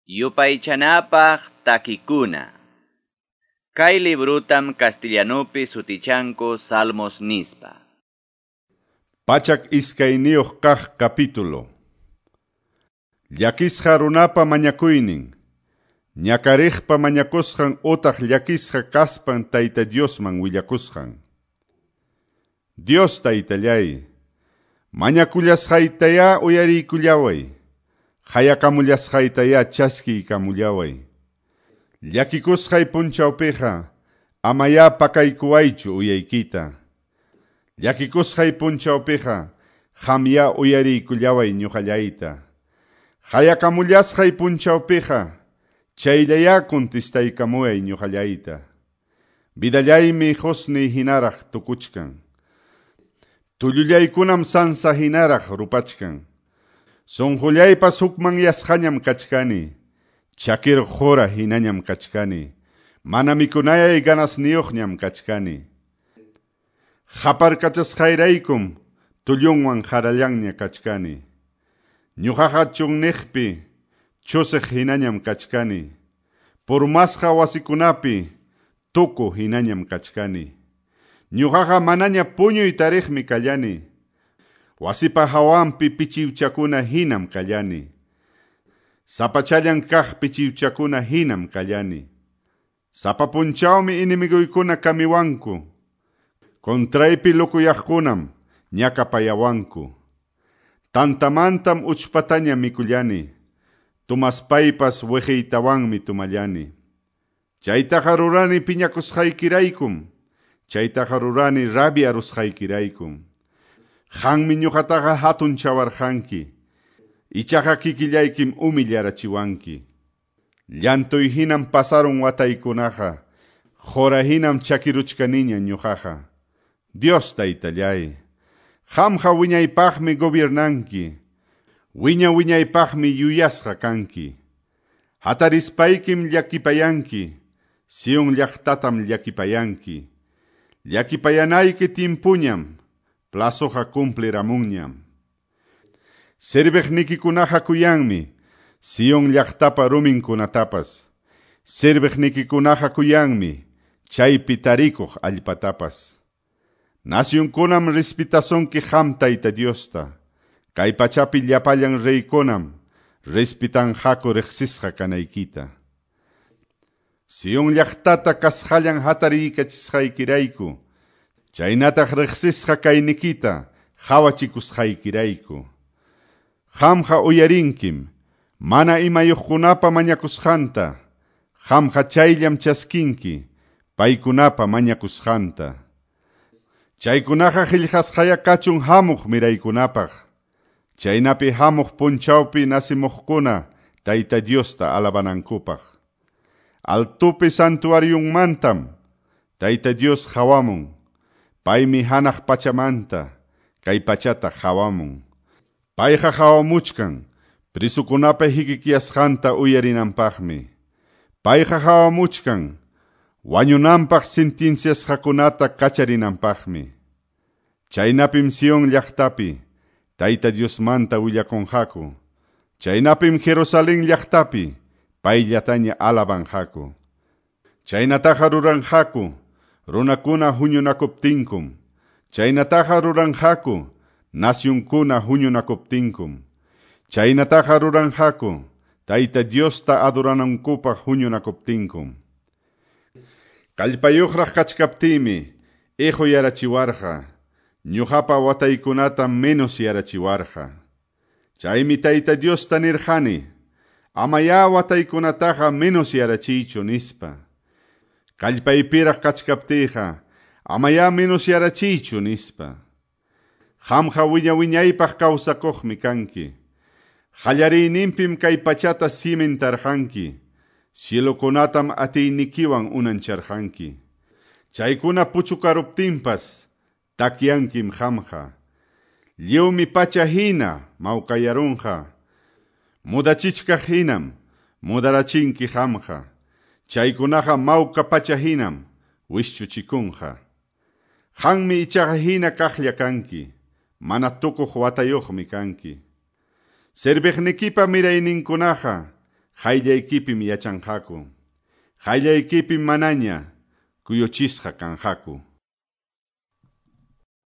Yupaychanapaq takikuna. Kay librutam castellanopi sutichanku Salmos nispa. Pachak iskayniyuq kaq capítulo. Llakisqa runapa mañakuynin. Ñakariqpa mañakusqan utaq llakisqa kaspan Tayta Diosman willakusqan. Dios Taytallay, mañakullasqaytaya uyariykullaway. Hayakamullasqaytaya chaskiykamullaway. Llakikusqay punchawpiqa amaya pakaykuwaychu uyaykita. Llakikusqay punchawpiqa hamya uyariykullaway ñuqallayta. Hayakamullasqay punchawpiqa chaylaya contestaykamuway ñuqallayta. Vidallaymi husni hinaraq tukuchkan. Tullullaykunam sansa hinaraq rupachkan. Sonjullaypas hukman yasqañam kachkani. Chakir jora hinañam kachkani. Mana mikunayay ganasniyuqñam kachkani. Haparkachasqayraykum tullunwan harallanña kachkani. Ñuqaqa chunniqpi chusiq hinañam kachkani. Purmasqa wasikunapi tuku hinañam kachkani. Ñuqaqa manaña puñuy tariqmi kallani. Wasipa hawanpi pichiwchakuna hinam kallani. Sapachallan kaq pichiwchakuna hinam kallani. Sapapunchawmi inimiguykuna kamiwanku. Kontraypi lukuyaqkunam ñakapayawanku. Tantamantam uchpataña mikullani. Tumaspaypas wejiytawanmi tumallani. Chaytaqa rurani piñakusqaykiraykum. Chaytaqa rurani rabia rusqaykiraykum. Qanmi ñuqataqa hatun chawarqanki. Ichaqa kikillaykim humillarachiwanki. Llantuy hinam pasaron wataykunaqa. Jora hinam chakiruchkaniña ñuqaqa. Dios Taytallay, qamqa wiñaypaqmi gobiernanki. Wiñaypaqmi yuyasqa kanki. Hatarispaykim llakipayanki. Sion llaqtatam llakipayanki. Llakipayanayki timpuñam. Plazoqa cumpliramunñam. Sirviqnikikunaqa kuyanmi. Sion llaqtapa ruminkunatapas. Sirviqnikikunaqa kuyanmi. Chaypi tarikuq allpatapas. Nacionkunam respetasonki qam Tayta Diosta. Kay pachapi llapallan reykunam respetanqaku riqsisqa kanaykita. Sion llaqtata kasqallan hatariykachisqaykirayku. Chaynataq riqsisqa kaynikita hawachikusqaykirayku. Qamqa uyarinkim, mana imayuqkunapa mañakusqanta. Qamqa chayllam chaskinki, paykunapa mañakusqanta. Chaykunaqa qillqasqaya kachun hamuq miraykunapaq. Chaynapi hamuq punchawpi nasimuqkuna Tayta Diosta alabanankupaq. Altupi santuariunmantam Tayta Dios hawamun. Paymi hanaq pachamanta kay pachata hawamun. Payqa hawamuchkan prisukunapi hikikiasqanta uyarinanpaqmi. Payqa hawamuchkan wañunanpaq sentenciasqakunata kacharinanpaqmi. Chaynapim Sion llaqtapi Tayta Diosmanta willakunqaku. Chaynapim Jerusalén llaqtapi payllataña alabanqaku. Chaynataqa ruranqaku runakuna huñunakuptinkum. Chaynataqa ruranqaku nacionkuna huñunakuptinkum. Chaynataqa ruranqaku Tayta Diosta adoranankupaq huñunakuptinkum. Kallpayuqraq kachkaptimi hijo yarachiwarqa. Ñuqapa wataykunata menos yarachiwarqa. Chaymi Tayta Diosta nirqani. Amaya wataykunataqa menos yarachiychu nispa. Kallpaypiraq kachkaptiqa amaya menos yarachiychu nispa. Qamqa wiñaypaq kawsakuqmi kanki. Qallariyninpim kay pachata cimentarqanki. Cielokunatam atiynikiwan unancharqanki. Chaykuna puchukaruptinpas takyankim qamqa. Lliwmi pacha hina mawqayarunqa. Mudachichkaq hinam mudarachinki qamqa. Chaykunaqa mawqa pacha hinam wishchuchikunqa. Qanmi ichaqa hina kaqlla kanki. Mana tukuq watayuqmi kanki. Sirviqnikipa mirayninkunaqa Hayllaykipim yachanjaku. Hayllaykipim manaña kuyuchisqa kanjaku.